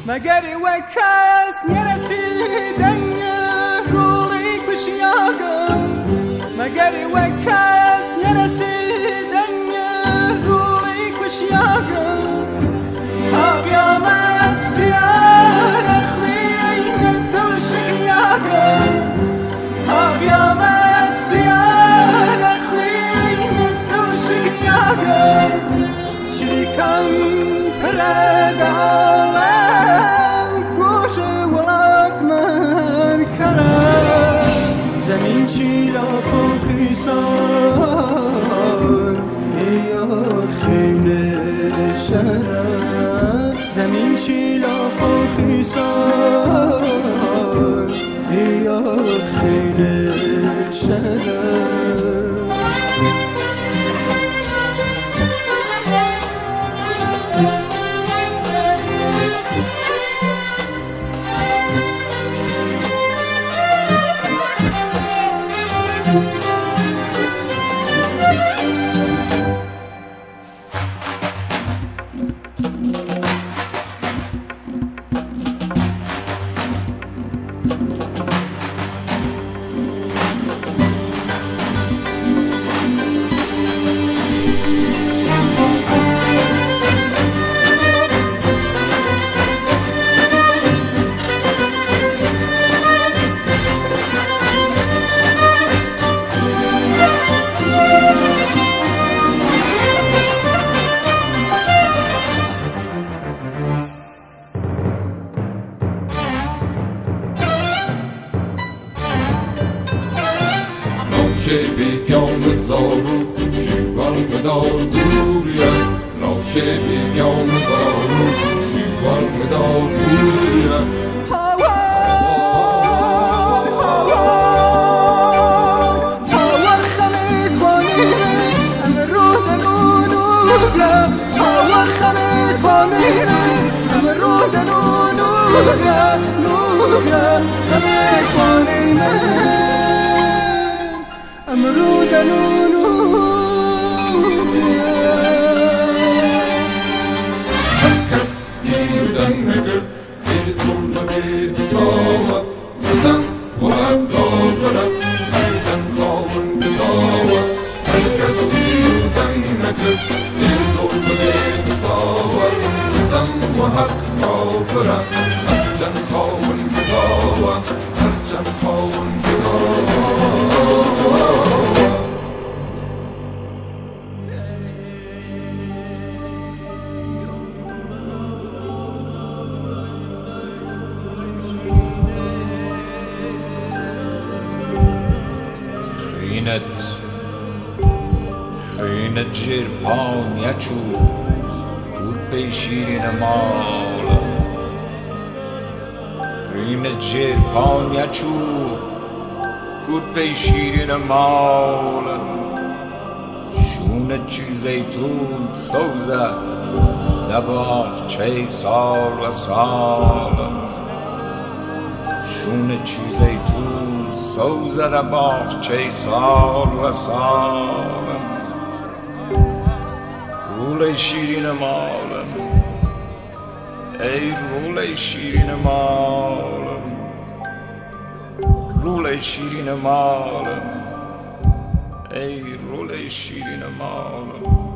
مگر وکس نرسیدن رولی کشیاگم مگر وکس نرسیدن رولی کشیاگم تا قیامت دیار خوین دل شکیاگم تا قیامت دیار خوین دل شکیاگم شریکم پردالم گوش ولات من کرد زمین چیلا فوخیسان یا خیلی شرد زمین چیلا فوخیسان یا خیلی شرد بیام زارو جوان مدار دوریه ناشه بیام زارو جوان مدار دوریه هاور خمید بانیره امرو دنونوگه هاور خمید بانیره امرو دنونوگه نوگه خمید بانیره امرود نونو کس دیدن نگر bir zulme bir hesaba sen bu gafara can kavun gıdava herkes diyordan nedir bir zulme bir hesaba sen bu hak gafara can kavun gıdava can kavun gıdava خیانت جر پام یچو کور پی شیرین مال خیانت جر پام یچو کور پی شیرین مال شونه چی زیتون سوزه دباغ چه سال و سال شونه چی زیتون سوزه دباغ چه سال و سال روله شیرین مالم ای روله شیرین مالم روله شیرین مالم ای روله شیرین مالم